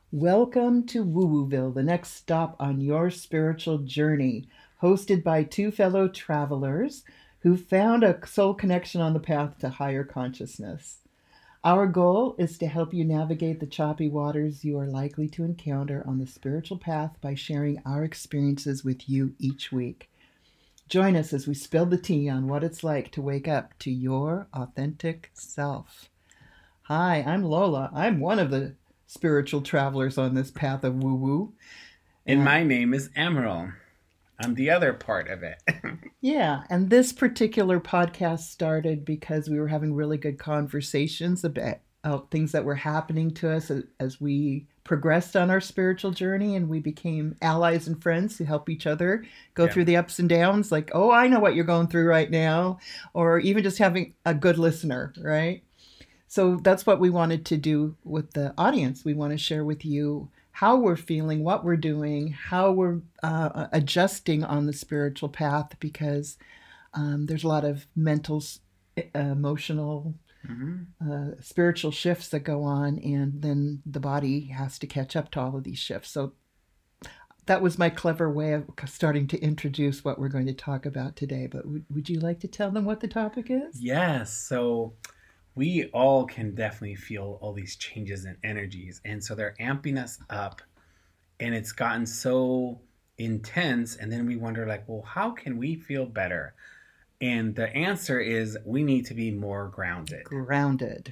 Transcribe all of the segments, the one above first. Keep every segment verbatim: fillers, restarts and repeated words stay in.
Welcome to Woo Wooville, the next stop on your spiritual journey, hosted by two fellow travelers who found a soul connection on the path to higher consciousness. Our goal is to help you navigate the choppy waters you are likely to encounter on the spiritual path by sharing our experiences with you each week. Join us as we spill the tea on what it's like to wake up to your authentic self. Hi, I'm Lola. I'm one of the spiritual travelers on this path of woo-woo. And my name is Amaral. I'm the other part of it. Yeah, and this particular podcast started because we were having really good conversations about uh, things that were happening to us as, as we progressed on our spiritual journey, and we became allies and friends who help each other go yeah. through the ups and downs, like, oh, I know what you're going through right now, or even just having a good listener, right? So that's what we wanted to do with the audience. We want to share with you how we're feeling, what we're doing, how we're uh, adjusting on the spiritual path, because um, there's a lot of mental, uh, emotional, mm-hmm. uh, spiritual shifts that go on, and then the body has to catch up to all of these shifts. So that was my clever way of starting to introduce what we're going to talk about today. But w- would you like to tell them what the topic is? Yes. So we all can definitely feel all these changes in energies. And so they're amping us up, and it's gotten so intense. And then we wonder, like, well, how can we feel better? And the answer is we need to be more grounded. Grounded.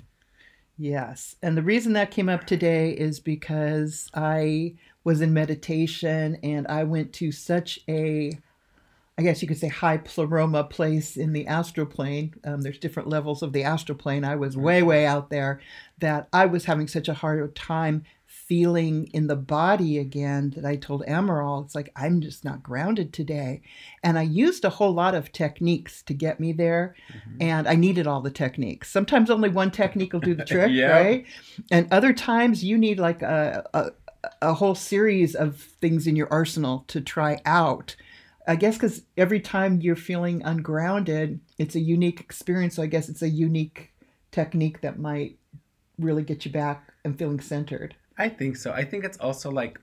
Yes. And the reason that came up today is because I was in meditation and I went to such a I guess you could say high pleroma place in the astral plane. Um, there's different levels of the astral plane. I was way, way out there, that I was having such a hard time feeling in the body again that I told Amaral, it's like, I'm just not grounded today. And I used a whole lot of techniques to get me there. Mm-hmm. And I needed all the techniques. Sometimes only one technique will do the trick, yeah. right? And other times you need like a, a, a whole series of things in your arsenal to try out. I guess because every time you're feeling ungrounded, it's a unique experience. So I guess it's a unique technique that might really get you back and feeling centered. I think so. I think it's also like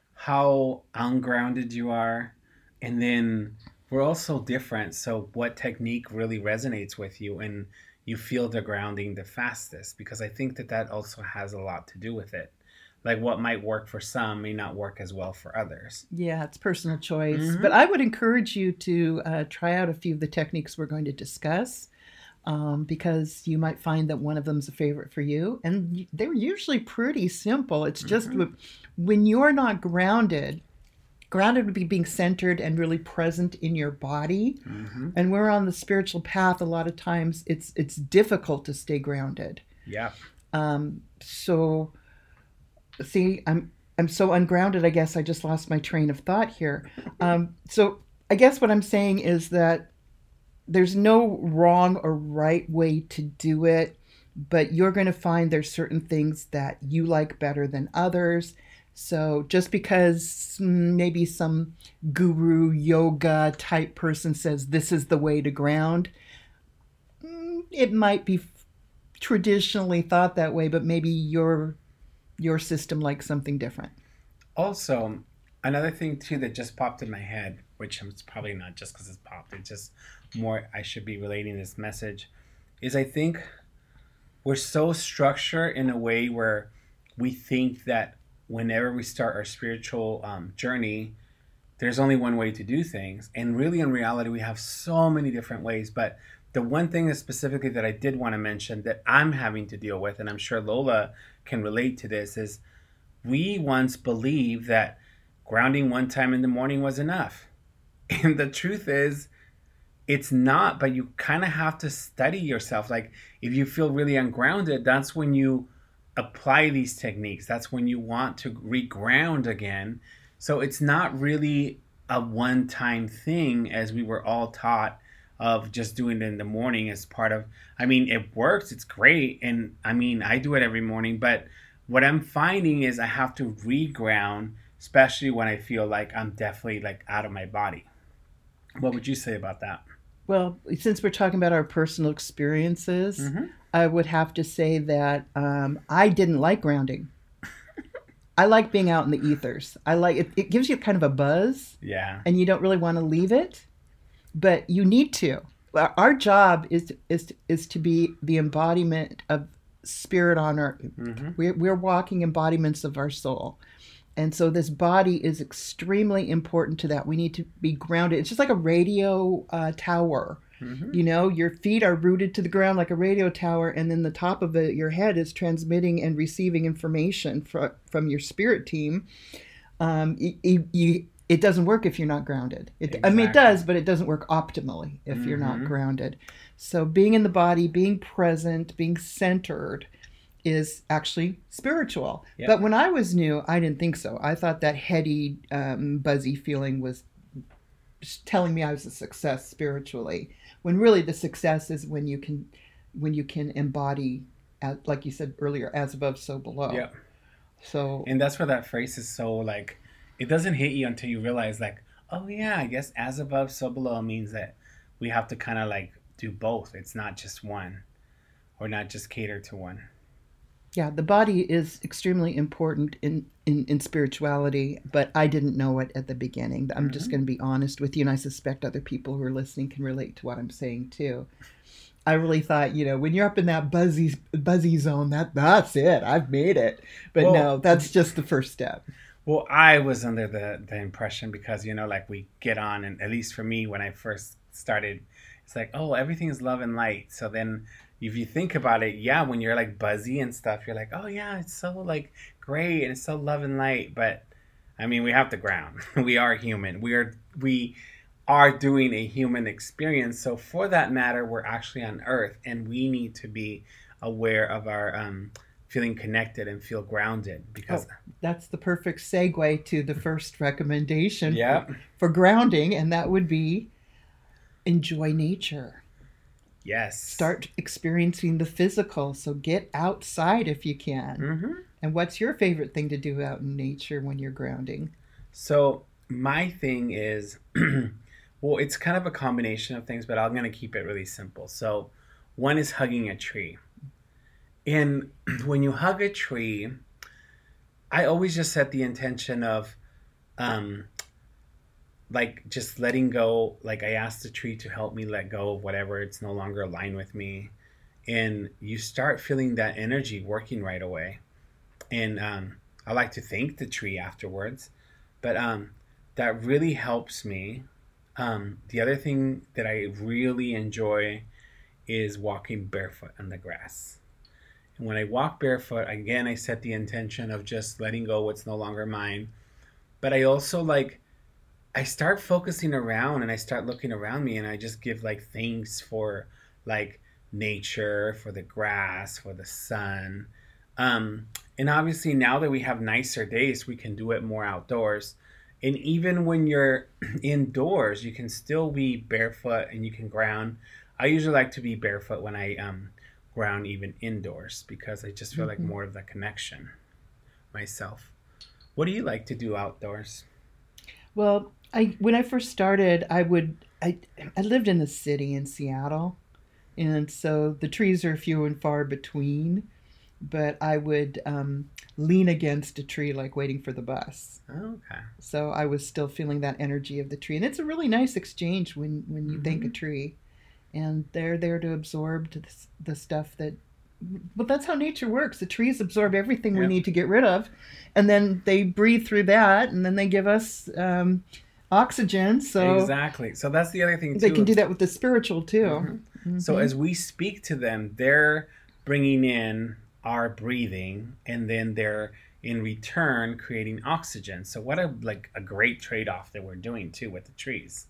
how ungrounded you are. And then we're all so different. So what technique really resonates with you and you feel the grounding the fastest? Because I think that that also has a lot to do with it. Like what might work for some may not work as well for others. Yeah, it's personal choice. Mm-hmm. But I would encourage you to uh, try out a few of the techniques we're going to discuss, um, because you might find that one of them is a favorite for you. And they're usually pretty simple. It's just mm-hmm. when you're not grounded, grounded would be being centered and really present in your body. Mm-hmm. And we're on the spiritual path. A lot of times it's it's difficult to stay grounded. Yeah. Um, so... See, I'm I'm so ungrounded, I guess I just lost my train of thought here. Um, so I guess what I'm saying is that there's no wrong or right way to do it, but you're going to find there's certain things that you like better than others. So just because maybe some guru yoga type person says this is the way to ground, it might be traditionally thought that way, but maybe you're your system likes something different. Also, another thing too that just popped in my head, which it's probably not just because it's popped, it's just more I should be relating this message, is I think we're so structured in a way where we think that whenever we start our spiritual um, journey, there's only one way to do things. And really in reality, we have so many different ways. But the one thing that specifically that I did want to mention that I'm having to deal with, and I'm sure Lola can relate to this, is we once believed that grounding one time in the morning was enough. And the truth is, it's not, but you kind of have to study yourself. Like if you feel really ungrounded, that's when you apply these techniques. That's when you want to reground again. So it's not really a one-time thing as we were all taught of just doing it in the morning as part of, I mean, it works, it's great. And I mean, I do it every morning, but what I'm finding is I have to reground, especially when I feel like I'm definitely like out of my body. What would you say about that? Well, since we're talking about our personal experiences, mm-hmm. I would have to say that um, I didn't like grounding. I like being out in the ethers. I like it. It gives you kind of a buzz, Yeah. and you don't really want to leave it, but you need to. Our our job is is is to be the embodiment of spirit on earth. Mm-hmm. We're we're walking embodiments of our soul, and so this body is extremely important to that. We need to be grounded. It's just like a radio uh, tower. Mm-hmm. You know, your feet are rooted to the ground like a radio tower, and then the top of it, your head is transmitting and receiving information from from your spirit team. Um, you, you, you, it doesn't work if you're not grounded. It, Exactly. I mean, it does, but it doesn't work optimally if mm-hmm. you're not grounded. So being in the body, being present, being centered is actually spiritual. Yep. But when I was new, I didn't think so. I thought that heady, um, buzzy feeling was telling me I was a success spiritually. When really the success is when you can, when you can embody, as, like you said earlier, as above, so below. Yeah. So. And that's where that phrase is so like, it doesn't hit you until you realize like, oh yeah, I guess as above, so below means that we have to kind of like do both. It's not just one, or not just cater to one. Yeah, the body is extremely important in, in, in spirituality, but I didn't know it at the beginning. I'm mm-hmm. just going to be honest with you, and I suspect other people who are listening can relate to what I'm saying too. I really thought, you know, when you're up in that buzzy buzzy zone, that that's it. I've made it. But well, no, that's just the first step. Well, I was under the, the impression because, you know, like we get on, and at least for me, when I first started, it's like, oh, everything is love and light. So then if you think about it, yeah, when you're like buzzy and stuff, you're like, oh yeah, it's so like great and it's so love and light. But I mean, we have to ground. We are human. We are, we are doing a human experience. So for that matter, we're actually on Earth, and we need to be aware of our, um, feeling connected and feel grounded, because oh, that's the perfect segue to the first recommendation yeah. for, for grounding, and that would be enjoy nature. Yes. Start experiencing the physical. So get outside if you can. Mm-hmm. And what's your favorite thing to do out in nature when you're grounding? So my thing is, well, it's kind of a combination of things, but I'm going to keep it really simple. So one is hugging a tree. And when you hug a tree, I always just set the intention of, um, like just letting go. Like I asked the tree to help me let go of whatever it's no longer aligned with me. And you start feeling that energy working right away. And um, I like to thank the tree afterwards. But um, that really helps me. Um, the other thing that I really enjoy is walking barefoot on the grass. When I walk barefoot, again, I set the intention of just letting go what's no longer mine. But I also like, I start focusing around and I start looking around me, and I just give like thanks for like nature, for the grass, for the sun. Um, and obviously now that we have nicer days, we can do it more outdoors. And even when you're indoors, you can still be barefoot and you can ground. I usually like to be barefoot when I, um, ground even indoors, because I just feel mm-hmm. like more of the connection myself. What do you like to do outdoors? Well, I when I first started, I would I I lived in the city in Seattle, and so the trees are few and far between. But I would um, lean against a tree, like waiting for the bus. Oh, okay. So I was still feeling that energy of the tree, and it's a really nice exchange when when you mm-hmm. thank a tree. And they're there to absorb the, the stuff that, well, that's how nature works. The trees absorb everything yep. we need to get rid of. And then they breathe through that, and then they give us um, oxygen. So exactly. So that's the other thing, too. They can do that with the spiritual, too. Mm-hmm. Mm-hmm. So as we speak to them, they're bringing in our breathing, and then they're, in return, creating oxygen. So what a, like, a great trade-off that we're doing, too, with the trees.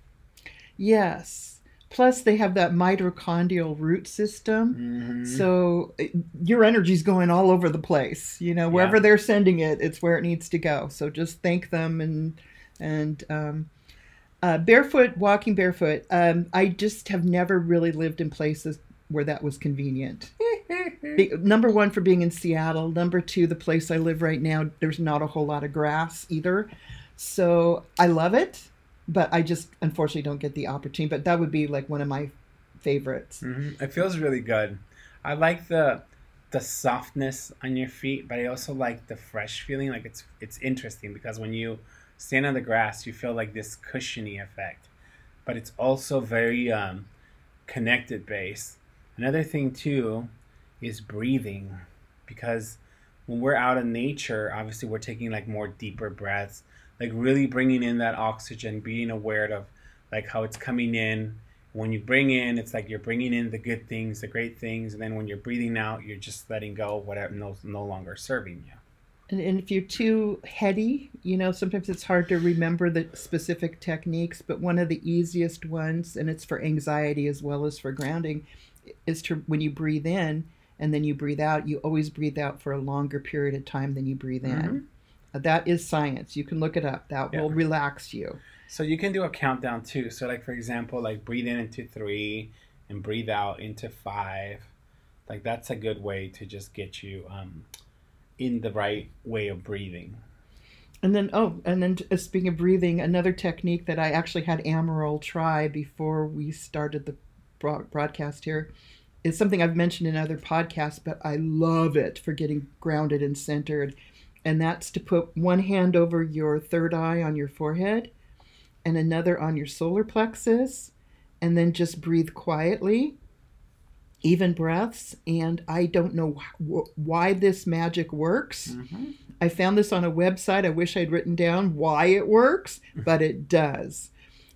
Yes. Plus, they have that mitochondrial root system. Mm-hmm. So your energy's going all over the place. You know, wherever yeah. they're sending it, it's where it needs to go. So just thank them. And and um, uh, barefoot, walking barefoot, um, I just have never really lived in places where that was convenient. Be, number one, for being in Seattle. Number two, the place I live right now, there's not a whole lot of grass either. So I love it. But I just, unfortunately, don't get the opportunity. But that would be like one of my favorites. Mm-hmm. It feels really good. I like the the softness on your feet, but I also like the fresh feeling. Like it's it's interesting because when you stand on the grass, you feel like this cushiony effect, but it's also very um, connected base. Another thing too is breathing, because when we're out in nature, obviously we're taking like more deeper breaths, like really bringing in that oxygen, being aware of like how it's coming in. When you bring in, it's like you're bringing in the good things, the great things, and then when you're breathing out, you're just letting go whatever no, no longer serving you. And, and if you're too heady, you know, sometimes it's hard to remember the specific techniques, but one of the easiest ones, and it's for anxiety as well as for grounding, is to, when you breathe in and then you breathe out, you always breathe out for a longer period of time than you breathe in. Mm-hmm. Uh, that is science. You can look it up. That yeah. will relax you. So you can do a countdown too. So like, for example, like breathe in into three and breathe out into five. Like that's a good way to just get you um, in the right way of breathing. And then, oh, and then uh, speaking of breathing, another technique that I actually had Amaral try before we started the broad- broadcast here is something I've mentioned in other podcasts, but I love it for getting grounded and centered. And that's to put one hand over your third eye on your forehead and another on your solar plexus, and then just breathe quietly, even breaths. And I don't know wh- why this magic works. Mm-hmm. I found this on a website. I wish I'd written down why it works, but it does.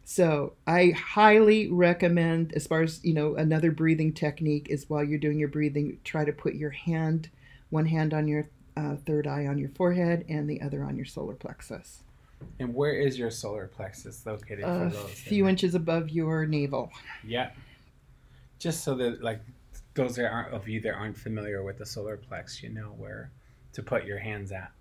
So I highly recommend, as far as, you know, another breathing technique is while you're doing your breathing, try to put your hand, one hand on your uh, third eye on your forehead and the other on your solar plexus. And where is your solar plexus located? A for those few inches above your navel. Yeah. Just so that, like, those that aren't of you that aren't familiar with the solar plex, you know where to put your hands at.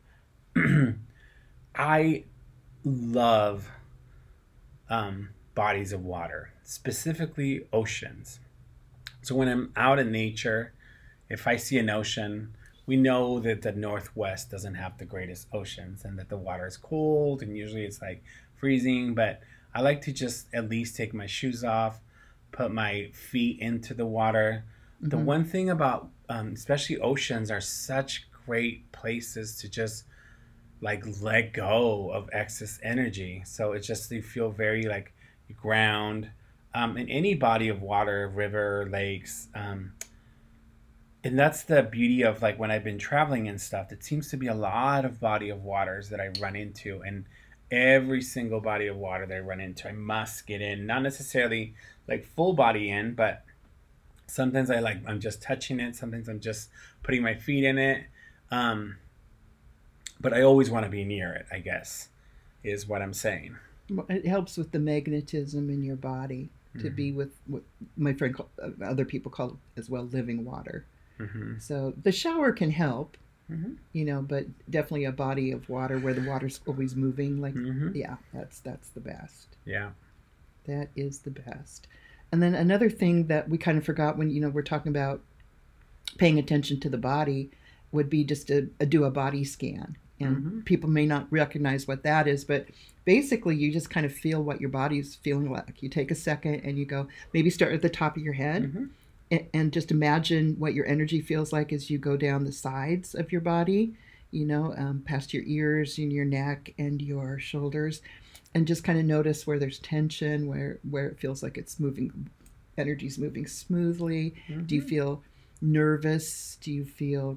I love um, bodies of water, specifically oceans. So when I'm out in nature, if I see an ocean, we know that the Northwest doesn't have the greatest oceans and that the water is cold and usually it's like freezing, but I like to just at least take my shoes off, put my feet into the water. Mm-hmm. The one thing about um, especially oceans are such great places to just like let go of excess energy. So it's just, you feel very like you ground um, in any body of water, river, lakes, um, and that's the beauty of like when I've been traveling and stuff, it seems to be a lot of body of waters that I run into, and every single body of water that I run into, I must get in, not necessarily like full body in, but sometimes I like, I'm just touching it. Sometimes I'm just putting my feet in it. Um, but I always want to be near it, I guess, is what I'm saying. It helps with the magnetism in your body to mm-hmm. be with what my friend, call, uh, other people call it as well, living water. Mm-hmm. So the shower can help, mm-hmm. you know, but definitely a body of water where the water's always moving. Like, mm-hmm. yeah, that's that's the best. Yeah, that is the best. And then another thing that we kind of forgot when, you know, we're talking about paying attention to the body would be just to a, do a body scan. And mm-hmm. people may not recognize what that is, but basically you just kind of feel what your body's feeling like. You take a second and you go, maybe start at the top of your head. Mm-hmm. And just imagine what your energy feels like as you go down the sides of your body, you know, um, past your ears and your neck and your shoulders, and just kind of notice where there's tension, where, where it feels like it's moving, energy's moving smoothly. Mm-hmm. Do you feel nervous? Do you feel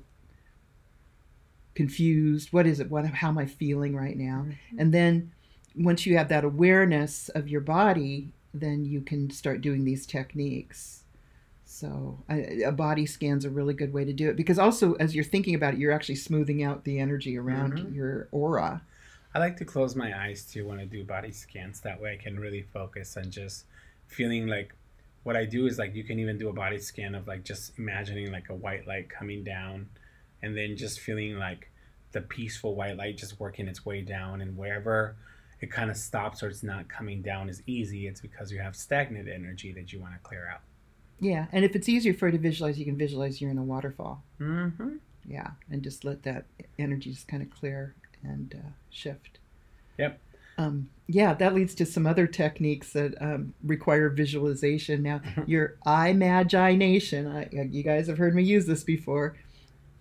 confused? What is it? What, how am I feeling right now? Mm-hmm. And then once you have that awareness of your body, then you can start doing these techniques. So a, a body scan's a really good way to do it, because also as you're thinking about it, you're actually smoothing out the energy around mm-hmm. your aura. I like to close my eyes too when I do body scans. That way I can really focus on just feeling like what I do is like, you can even do a body scan of like just imagining like a white light coming down, and then just feeling like the peaceful white light just working its way down, and wherever it kind of stops or it's not coming down as easy, it's because you have stagnant energy that you want to clear out. Yeah, and if it's easier for you to visualize, you can visualize you're in a waterfall. Mm-hmm. Yeah, and just let that energy just kind of clear and uh, shift. Yep. Um, yeah, that leads to some other techniques that um, require visualization. Now, your imagination, I, you guys have heard me use this before,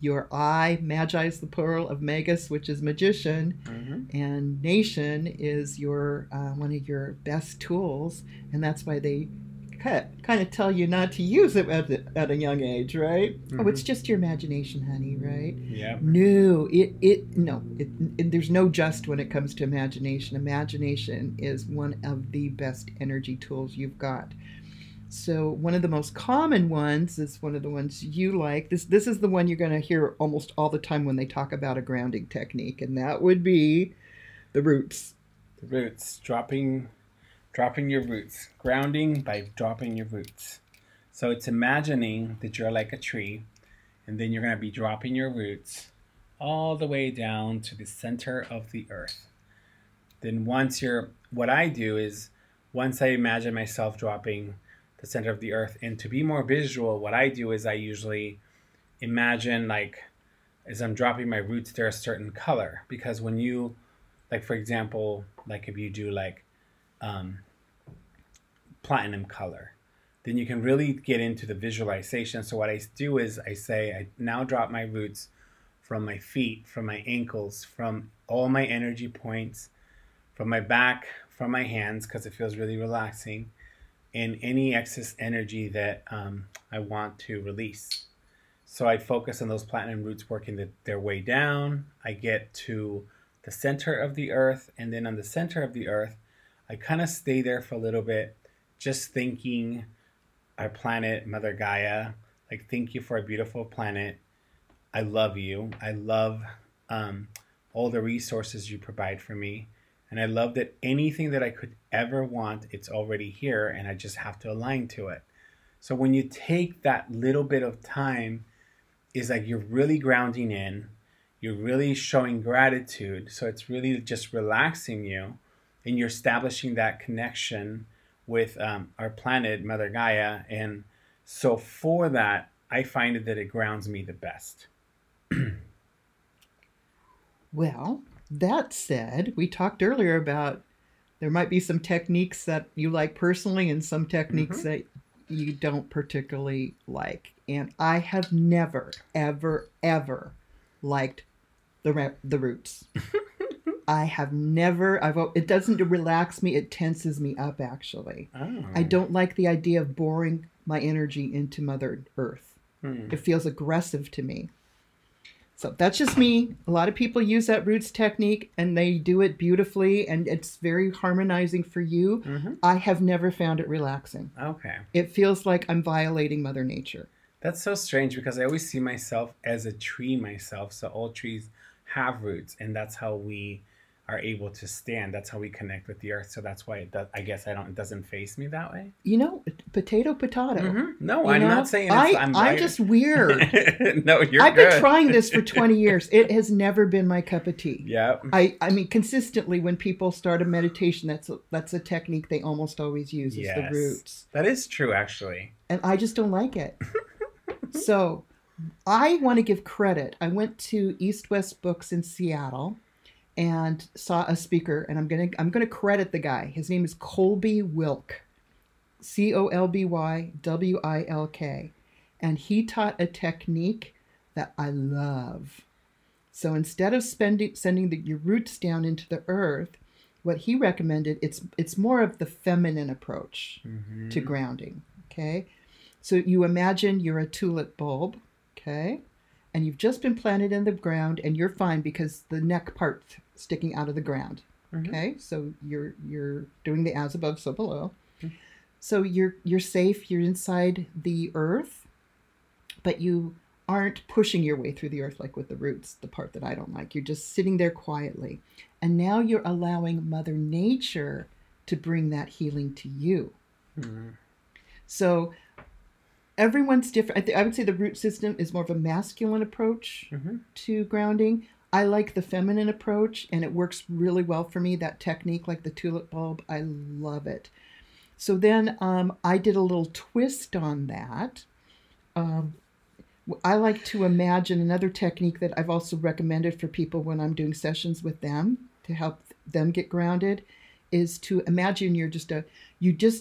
your I, Magi is the plural of Magus, which is magician, mm-hmm. and nation is your uh, one of your best tools, and that's why they kind of tell you not to use it at, the, at a young age, right? Mm-hmm. Oh, it's just your imagination, honey, right? Yeah. No, it it no, it, it, there's no just when it comes to imagination. Imagination is one of the best energy tools you've got. So one of the most common ones is one of the ones you like. This this is the one you're going to hear almost all the time when they talk about a grounding technique, and that would be the roots. The roots, dropping, dropping your roots, grounding by dropping your roots. So it's imagining that you're like a tree, and then you're going to be dropping your roots all the way down to the center of the earth. Then once you're, what I do is, once I imagine myself dropping the center of the earth, and to be more visual, what I do is I usually imagine, like, as I'm dropping my roots, they're a certain color. Because when you, like, for example, like if you do like um, platinum color, then you can really get into the visualization. So what I do is I say, I now drop my roots from my feet, from my ankles, from all my energy points, from my back, from my hands, because it feels really relaxing, and any excess energy that um, I want to release. So I focus on those platinum roots working the, their way down. I get to the center of the earth, and then on the center of the earth, I kind of stay there for a little bit, just thanking our planet, Mother Gaia. Like, thank you for a beautiful planet. I love you. I love um, all the resources you provide for me. And I love that anything that I could ever want, it's already here, and I just have to align to it. So when you take that little bit of time, is like you're really grounding in, you're really showing gratitude. So it's really just relaxing you, and you're establishing that connection with um, our planet, Mother Gaia. And so for that, I find it that it grounds me the best. Well, that said, we talked earlier about there might be some techniques that you like personally and some techniques mm-hmm. that you don't particularly like. And I have never, ever, ever liked the the roots. I have never, I've, it doesn't relax me, it tenses me up, actually. Oh. I don't like the idea of boring my energy into Mother Earth. Hmm. It feels aggressive to me. So that's just me. A lot of people use that roots technique and they do it beautifully and it's very harmonizing for you. Mm-hmm. I have never found it relaxing. Okay. It feels like I'm violating Mother Nature. That's so strange because I always see myself as a tree myself. So all trees have roots, and that's how we are able to stand. That's how we connect with the earth. So that's why it does, I guess I don't, it doesn't face me that way. You know, potato, potato. Mm-hmm. No, you I'm know? not saying it's, I, I'm, I'm just weird. No, you're I've good. been trying this for twenty years. It has never been my cup of tea. Yeah. I, I mean, consistently when people start a meditation, that's a, that's a technique they almost always use is yes. the roots. That is true, actually. And I just don't like it. So I want to give credit. I went to East West Books in Seattle and saw a speaker, and I'm gonna I'm gonna credit the guy. His name is Colby Wilk, C O L B Y W I L K, and he taught a technique that I love. So instead of spending sending the, your roots down into the earth, what he recommended it's it's more of the feminine approach mm-hmm. to grounding. Okay, so you imagine you're a tulip bulb. Okay. And you've just been planted in the ground and you're fine because the neck part sticking out of the ground. Mm-hmm. Okay. So you're, you're doing the as above, so below. Mm-hmm. So you're, you're safe. You're inside the earth, but you aren't pushing your way through the earth like with the roots, the part that I don't like. You're just sitting there quietly. And now you're allowing Mother Nature to bring that healing to you. Mm-hmm. So everyone's different. I, th- I would say the root system is more of a masculine approach mm-hmm. to grounding. I like the feminine approach, and it works really well for me. That technique, like the tulip bulb, I love it. So then um, I did a little twist on that. Um, I like to imagine another technique that I've also recommended for people when I'm doing sessions with them to help them get grounded is to imagine you're just a, you just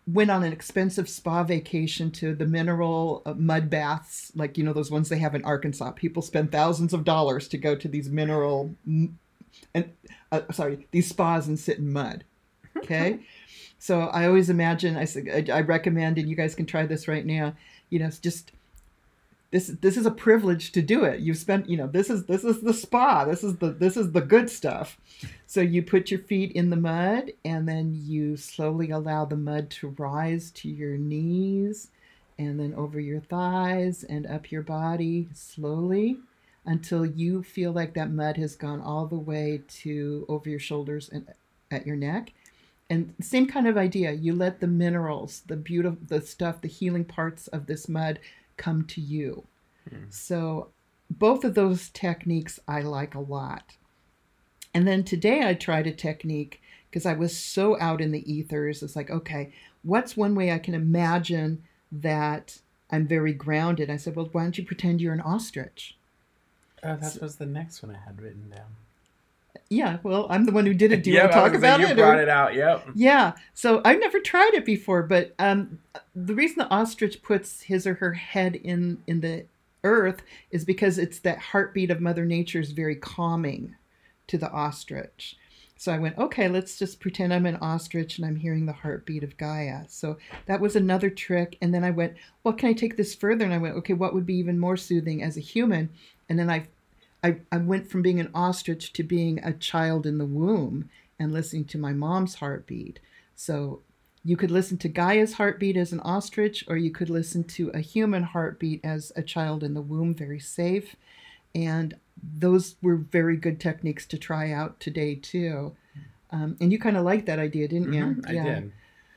went on an expensive spa vacation to the mineral uh, mud baths, like, you know, those ones they have in Arkansas. People spend thousands of dollars to go to these mineral, and uh, sorry, these spas and sit in mud. Okay. So I always imagine, I, I recommend, and you guys can try this right now, you know, it's just, this, this is a privilege to do it. You've spent, you know, this is, this is the spa. This is the, this is the good stuff. So you put your feet in the mud, and then you slowly allow the mud to rise to your knees, and then over your thighs and up your body slowly until you feel like that mud has gone all the way to over your shoulders and at your neck. And same kind of idea. You let the minerals, the beautiful, the stuff, the healing parts of this mud come to you. Mm. So both of those techniques I like a lot. And then today I tried a technique because I was so out in the ethers. It's like, okay, what's one way I can imagine that I'm very grounded? I said, well, why don't you pretend you're an ostrich? Oh, that so, was the next one I had written down. Yeah, well, I'm the one who did it. Do you yeah, want to talk about you it? You brought or? it out, yep. Yeah, so I've never tried it before, but um, the reason the ostrich puts his or her head in, in the earth is because it's that heartbeat of Mother Nature is very calming to the ostrich. So I went, okay, let's just pretend I'm an ostrich and I'm hearing the heartbeat of Gaia. So that was another trick. And then I went, well, can I take this further? And I went, okay, what would be even more soothing as a human? And then I I, I went from being an ostrich to being a child in the womb and listening to my mom's heartbeat. So you could listen to Gaia's heartbeat as an ostrich, or you could listen to a human heartbeat as a child in the womb, very safe. And those were very good techniques to try out today, too. Um, and you kind of liked that idea, didn't you? Mm-hmm, I yeah. did.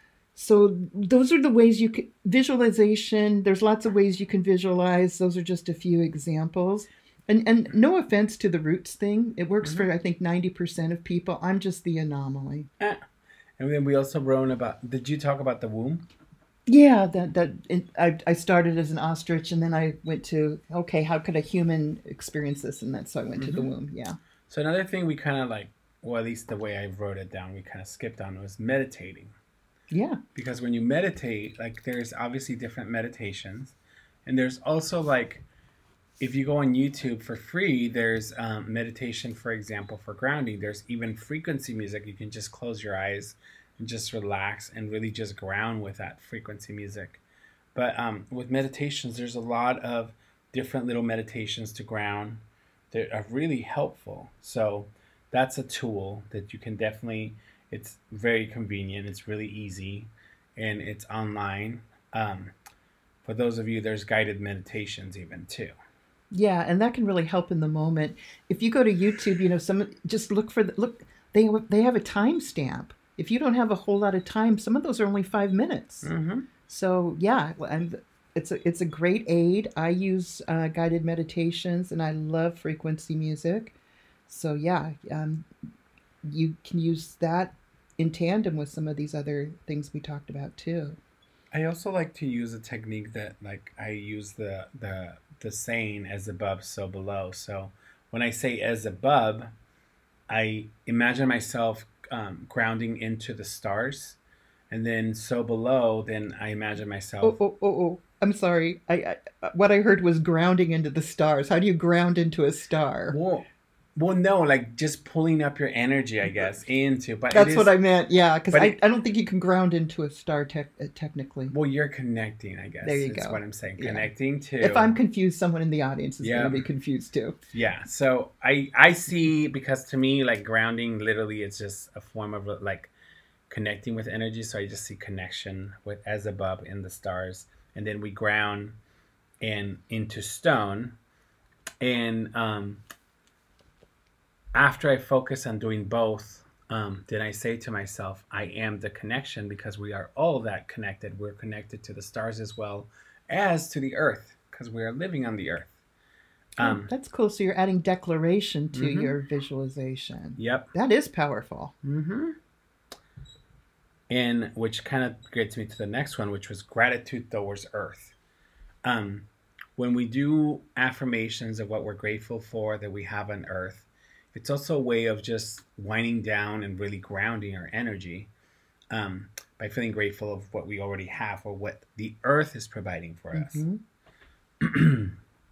So those are the ways you can, visualization, there's lots of ways you can visualize. Those are just a few examples. And and no offense to the roots thing. It works mm-hmm. for, I think, ninety percent of people. I'm just the anomaly. Ah. And then we also wrote about, did you talk about the womb? Yeah, that that it, I, I started as an ostrich, and then I went to, okay, how could a human experience this? And that's so I went mm-hmm. to the womb, yeah. So another thing we kind of like, well, at least the way I wrote it down, we kind of skipped on was meditating. Yeah. Because when you meditate, like there's obviously different meditations. And there's also like, if you go on YouTube for free, there's um, meditation, for example, for grounding. There's even frequency music. You can just close your eyes and just relax and really just ground with that frequency music. But um, with meditations, there's a lot of different little meditations to ground that are really helpful. So that's a tool that you can definitely, it's very convenient. It's really easy and it's online. Um, for those of you, there's guided meditations even too. Yeah, and that can really help in the moment. If you go to YouTube, you know, some just look for the, look. They they have a timestamp. If you don't have a whole lot of time, some of those are only five minutes. Mm-hmm. So yeah, and it's a it's a great aid. I use uh, guided meditations, and I love frequency music. So yeah, um, you can use that in tandem with some of these other things we talked about too. I also like to use a technique that, like, I use the the the saying "as above, so below." So when I say "as above," I imagine myself um, grounding into the stars, and then "so below," then I imagine myself. Oh, oh, oh, oh! I'm sorry. I, I what I heard was grounding into the stars. How do you ground into a star? Well, Well, no, like just pulling up your energy, I guess, into. But that's it is, what I meant. Yeah, because I, it, I don't think you can ground into a star tech, uh, technically. Well, you're connecting, I guess. There you That's go. what I'm saying. Yeah. Connecting to. If I'm confused, someone in the audience is yeah. going to be confused too. Yeah. So I I see, because to me, like grounding, literally, it's just a form of like connecting with energy. So I just see connection with as above in the stars, and then we ground in into stone, and um. After I focus on doing both, um, then I say to myself, I am the connection, because we are all that connected. We're connected to the stars as well as to the earth, because we are living on the earth. Um, oh, that's cool. So you're adding declaration to mm-hmm. your visualization. Yep. That is powerful. Mm-hmm. And which kind of gets me to the next one, which was gratitude towards earth. Um, when we do affirmations of what we're grateful for that we have on earth, it's also a way of just winding down and really grounding our energy. Um, by feeling grateful of what we already have or what the earth is providing for Mhm. us.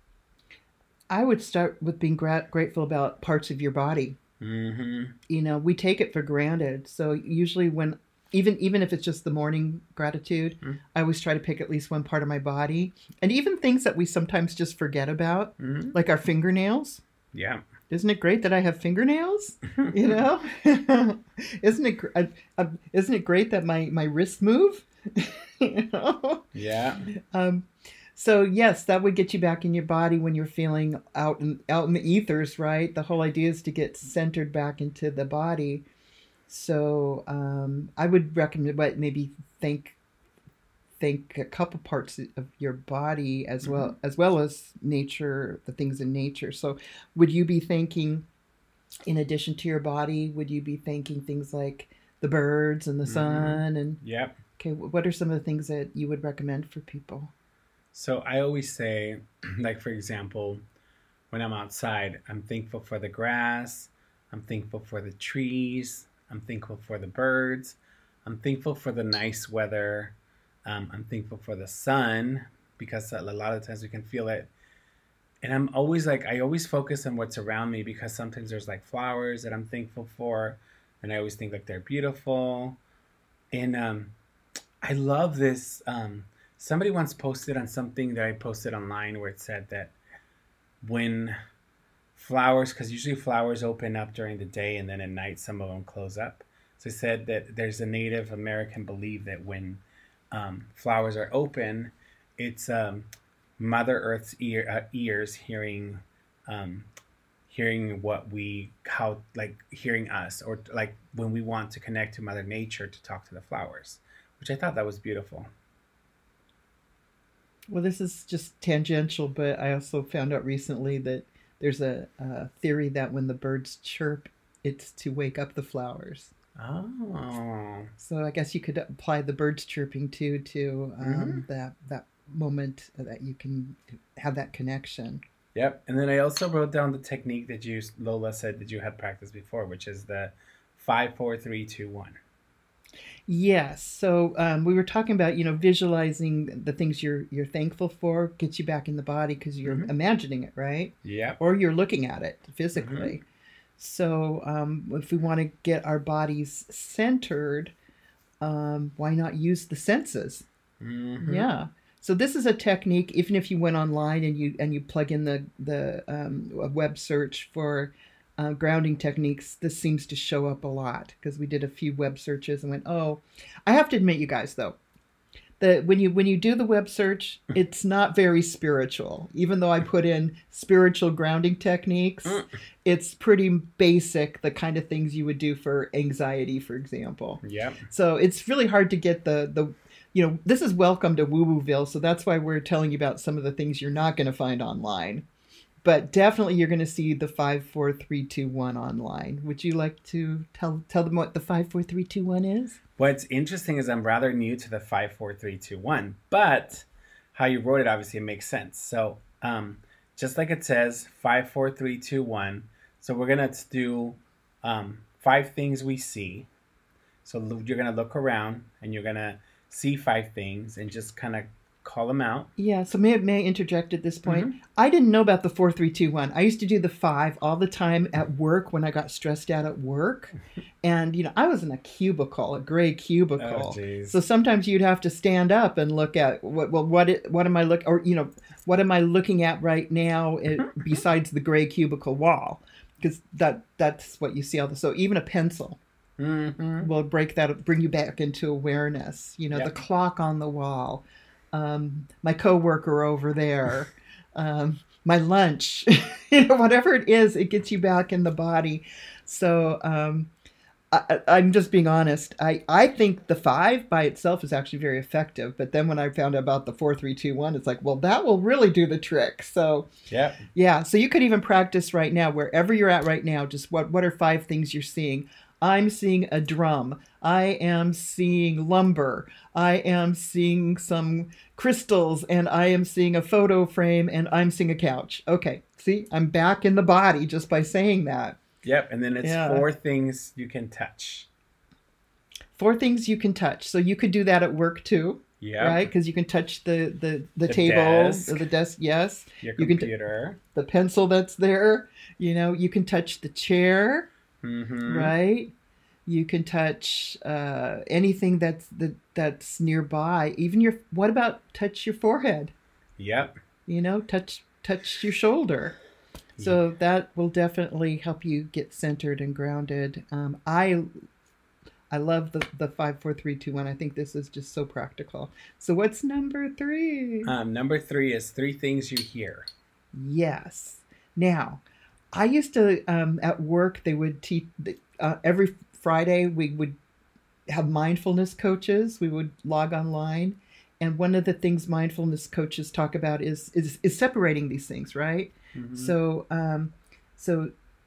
I would start with being gra- grateful about parts of your body. Mm-hmm. You know, we take it for granted. So usually when even even if it's just the morning gratitude, Mhm. I always try to pick at least one part of my body. And even things that we sometimes just forget about, Mm-hmm. like our fingernails. Yeah. Isn't it great that I have fingernails? You know? isn't it gr- uh, uh, isn't it great that my my wrists move? You know? Yeah. Um, so yes, that would get you back in your body when you're feeling out in out in the ethers, right? The whole idea is to get centered back into the body. So um, I would recommend, but maybe think think a couple parts of your body as well Mhm. as well as nature, the things in nature. So would you be thinking, in addition to your body, would you be thinking things like the birds and the Mhm. sun and Yep. okay, what are some of the things that you would recommend for people? So I always say, like, for example, when I'm outside, I'm thankful for the grass. I'm thankful for the trees. I'm thankful for the birds. I'm thankful for the nice weather. Um, I'm thankful for the sun because a lot of times we can feel it. And I'm always like, I always focus on what's around me because sometimes there's like flowers that I'm thankful for. And I always think like they're beautiful. And um, I love this. Um, somebody once posted on something that I posted online where it said that when flowers, because usually flowers open up during the day and then at night some of them close up. So it said that there's a Native American belief that when um, flowers are open, it's um, Mother Earth's ear, uh, ears hearing, um, hearing what we how like hearing us, or like when we want to connect to Mother Nature to talk to the flowers, which I thought that was beautiful. Well, this is just tangential, but I also found out recently that there's a, a theory that when the birds chirp, it's to wake up the flowers. Oh. So I guess you could apply the birds chirping too to um, Mm-hmm. that that moment that you can have that connection. Yep. And then I also wrote down the technique that you, Lola, said that you had practiced before, which is the five, four, three, two, one. Yes. So um, we were talking about, you know, visualizing the things you're you're thankful for gets you back in the body because you're Mhm. imagining it, right? Yep. Or you're looking at it physically. So um, if we want to get our bodies centered, um, why not use the senses? Mm-hmm. Yeah. So this is a technique. Even if you went online and you and you plug in the the um, a web search for uh, grounding techniques, this seems to show up a lot because we did a few web searches and went, oh, I have to admit, you guys, though, that when you when you do the web search, it's not very spiritual. Even though I put in spiritual grounding techniques, it's pretty basic, the kind of things you would do for anxiety, for example. Yep. So it's really hard to get the the you know, this is welcome to Woo Wooville, so that's why we're telling you about some of the things you're not going to find online. But definitely you're going to see the five, four, three, two, one online. Would you like to tell tell them what the five, four, three, two, one is? What's interesting is I'm rather new to the five, four, three, two, one, but how you wrote it obviously makes sense. So um, just like it says, five, four, three, two, one. So we're gonna do um, five things we see. So you're gonna look around and you're gonna see five things and just kind of call them out. Yeah, so may, may I interject at this point? Mhm. I didn't know about the four, three, two, one. I used to do the five all the time at work when I got stressed out at work. And, you know, I was in a cubicle, a gray cubicle. Oh, geez. So sometimes you'd have to stand up and look at, what, well, what it, what am I look, or, you know, what am I looking at right now it, besides the gray cubicle wall? Because that that's what you see all the, so even a pencil. Mm-hmm. Will break that, bring you back into awareness. You know, Yep. the clock on the wall, um, my coworker over there, um, my lunch, you know, whatever it is, it gets you back in the body. So um, I, I'm just being honest. I, I think the five by itself is actually very effective. But then when I found out about the four, three, two, one, it's like, well, that will really do the trick. So Yep. yeah, so you could even practice right now, wherever you're at right now. Just what what are five things you're seeing? I'm seeing a drum. I am seeing lumber. I am seeing some crystals, and I am seeing a photo frame, and I'm seeing a couch. Okay, see, I'm back in the body just by saying that. Yep. And then it's Yeah. four things you can touch. four things you can touch. So you could do that at work too. Yeah. Right? Because you can touch the, the, the, The table, desk. or the desk, yes. Your You can t- computer. the pencil that's there. You know, you can touch the chair, Mm-hmm. right? You can touch uh, anything that's the, that's nearby. Even your, what about touch your forehead? Yep. You know, touch touch your shoulder. So that will definitely help you get centered and grounded. Um, I I love the, the five, four, three, two, one. I think this is just so practical. So what's number three? Um, number three is three things you hear. Yes. Now, I used to, um, at work, they would teach, uh, every Friday we would have mindfulness coaches. We would log online. And one of the things mindfulness coaches talk about is is, is separating these things, right? Mm-hmm. So, um, so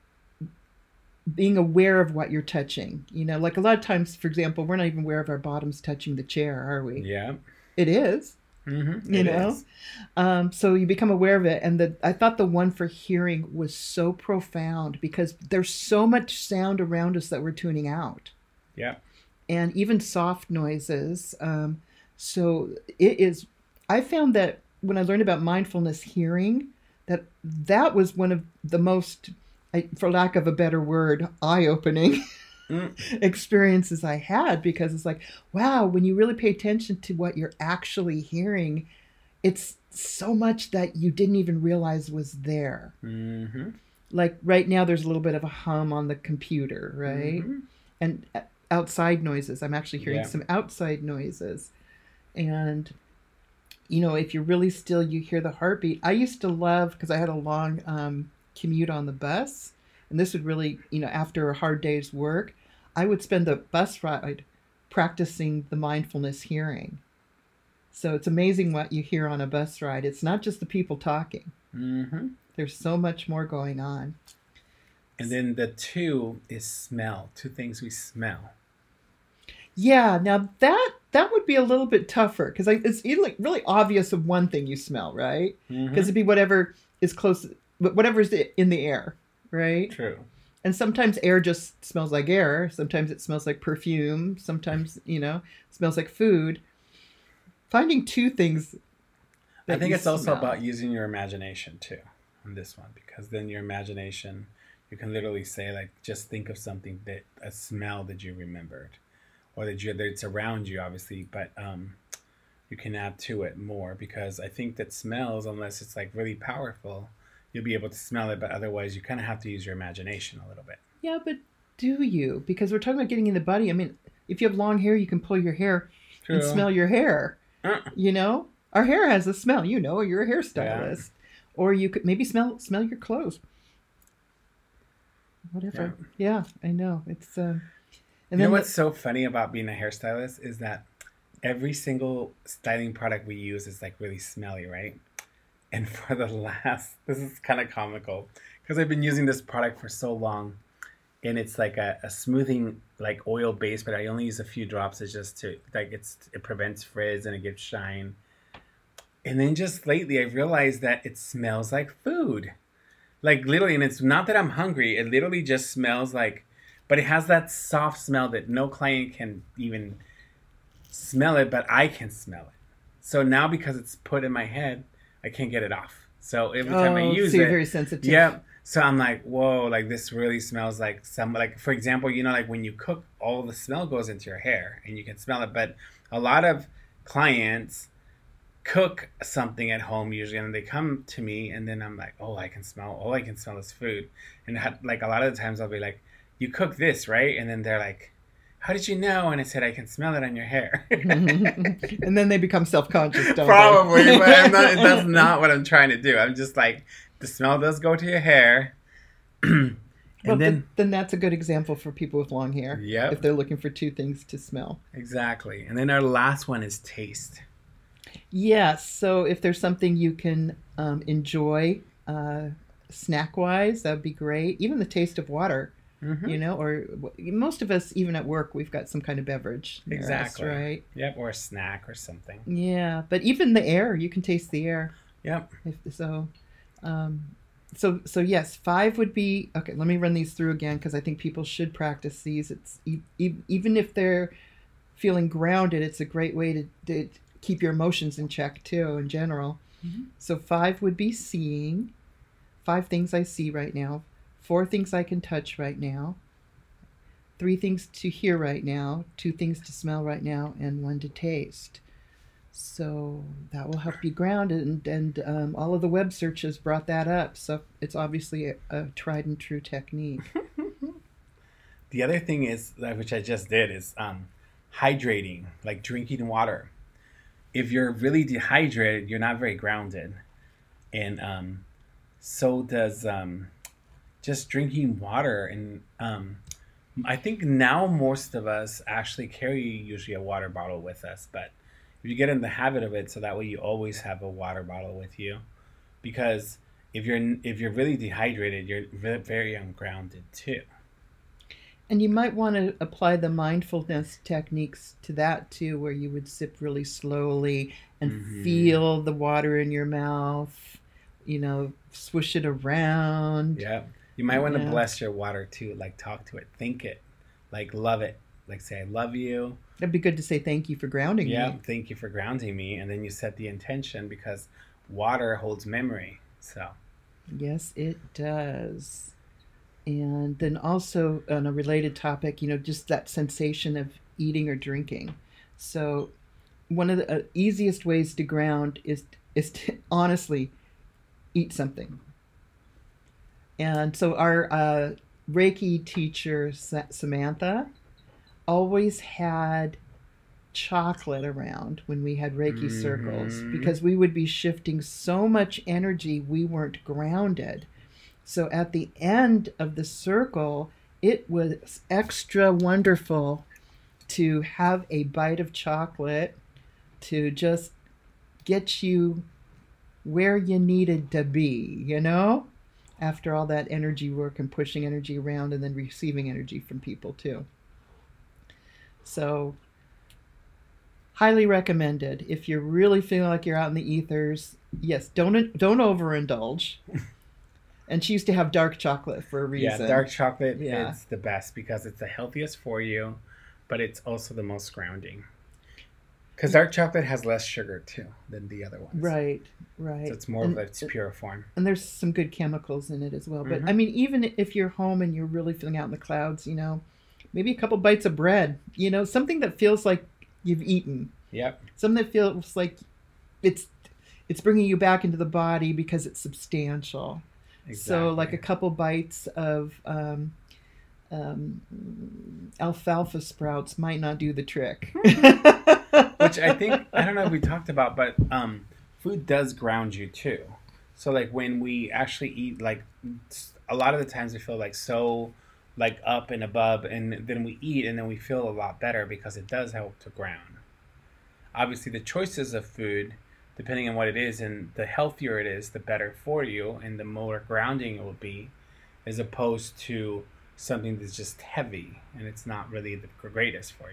being aware of what you're touching, you know, like a lot of times, for example, we're not even aware of our bottoms touching the chair, are we? Yeah. It is, Mm-hmm. you It know? is. Um, so you become aware of it. And the, I thought the one for hearing was so profound because there's so much sound around us that we're tuning out. Yeah. And even soft noises. Um, so it is, I found that when I learned about mindfulness hearing, that that was one of the most, I, for lack of a better word, eye-opening Mm. experiences I had, because it's like, wow, when you really pay attention to what you're actually hearing, it's so much that you didn't even realize was there. Mm-hmm. Like right now, there's a little bit of a hum on the computer, right? Mm-hmm. And outside noises. I'm actually hearing Yeah. some outside noises. And, you know, if you're really still, you hear the heartbeat. I used to love, because I had a long um, commute on the bus, and this would really, you know, after a hard day's work, I would spend the bus ride practicing the mindfulness hearing. So it's amazing what you hear on a bus ride. It's not just the people talking. Mm-hmm. There's so much more going on. And then the two is smell. Two things we smell. Yeah, now that that would be a little bit tougher, because it's really, really obvious of one thing you smell, right? Because Mm-hmm. it'd be whatever is close, whatever's in the air, right? True. And sometimes air just smells like air. Sometimes it smells like perfume. Sometimes, you know, it smells like food. Finding two things. I that think you it's also smell. about using your imagination too on this one, because then your imagination, you can literally say, like, just think of something that, a smell that you remembered, or that you that it's around you, obviously, but um, you can add to it more, because I think that smells, unless it's like really powerful, you'll be able to smell it, but otherwise you kind of have to use your imagination a little bit. Yeah, but do you? Because we're talking about getting in the body. I mean, if you have long hair, you can pull your hair and True. smell your hair. Uh, You know, our hair has a smell. You know, you're a hairstylist, or you could maybe smell smell your clothes. Whatever. Yeah, I know. It's um, and you know then what's so funny about being a hairstylist is that every single styling product we use is like really smelly, right? And for the last, this is kind of comical, because I've been using this product for so long, and it's like a, a smoothing, like oil base, but I only use a few drops. It's just to, like, it's it prevents frizz and it gives shine. And then just lately, I realized that it smells like food, like literally. And it's not that I'm hungry; it literally just smells like, but it has that soft smell that no client can even smell it, but I can smell it. So now, because it's put in my head, I can't get it off. So every time I oh, use so you're it, very sensitive. yeah. So I'm like, whoa, like this really smells like some, like, for example, you know, like when you cook, all the smell goes into your hair and you can smell it. But a lot of clients cook something at home usually, and they come to me, and then I'm like, oh, I can smell, all I can smell is food. And ha- like a lot of the times I'll be like, you cook this, right? And then they're like, how did you know? And I said, I can smell it on your hair. And then they become self-conscious, don't Probably, they? but I'm not, that's not what I'm trying to do. I'm just like, the smell does go to your hair. and Well, then, th- then that's a good example for people with long hair. Yep. If they're looking for two things to smell. exactly. And then our last one is taste. Yes. So if there's something you can um, enjoy uh, snack-wise, that would be great. Even the taste of water, Mm-hmm. you know, or most of us, even at work, we've got some kind of beverage. near us, Exactly. right? Yep, or a snack or something. Yeah. But even the air, you can taste the air. Yep. If, so, um, so, so yes, five would be, okay, let me run these through again, because I think people should practice these. It's e- e- even if they're feeling grounded, it's a great way to, to keep your emotions in check too, in general. Mm-hmm. So five would be seeing. Five things I see right now. Four things I can touch right now. Three things to hear right now. Two things to smell right now. And one to taste. So that will help you ground. And, and um, all of the web searches brought that up. So it's obviously a, a tried and true technique. The other thing is, which I just did, is um, hydrating, like drinking water. If you're really dehydrated, you're not very grounded. And um, so does um, just drinking water. And um, I think now most of us actually carry usually a water bottle with us. But if you get in the habit of it, so that way you always have a water bottle with you. Because if you're if you're really dehydrated, you're very ungrounded too. And you might want to apply the mindfulness techniques to that too, where you would sip really slowly and mm-hmm. feel the water in your mouth, you know, swish it around. Yeah. You might want yeah. to bless your water too, like talk to it, think it, like love it, like say, I love you. It'd be good to say thank you for grounding yeah, me. Yeah, thank you for grounding me. And then you set the intention because water holds memory. So. Yes, it does. And then also on a related topic, you know, just that sensation of eating or drinking. So one of the uh, easiest ways to ground is is to honestly eat something. And so our uh, Reiki teacher, Samantha, always had chocolate around when we had Reiki mm-hmm. circles because we would be shifting so much energy we weren't grounded. So at the end of the circle, it was extra wonderful to have a bite of chocolate to just get you where you needed to be, you know, after all that energy work and pushing energy around and then receiving energy from people too. So highly recommended. If you're really feeling like you're out in the ethers, yes, don't don't overindulge. And she used to have dark chocolate for a reason. Yeah, dark chocolate yeah. is the best because it's the healthiest for you, but it's also the most grounding. Because dark chocolate has less sugar, too, than the other ones. Right, right. So it's more and, of its pure form. And there's some good chemicals in it as well. But, mm-hmm. I mean, even if you're home and you're really feeling out in the clouds, you know, maybe a couple bites of bread, you know, something that feels like you've eaten. Yep. Something that feels like it's it's bringing you back into the body because it's substantial. Exactly. So like a couple bites of um, um, alfalfa sprouts might not do the trick. Which I think, I don't know if we talked about, but um, food does ground you too. So like when we actually eat, like a lot of the times we feel like so like up and above, and then we eat and then we feel a lot better because it does help to ground. Obviously the choices of food, depending on what it is, and the healthier it is, the better for you, and the more grounding it will be, as opposed to something that's just heavy, and it's not really the greatest for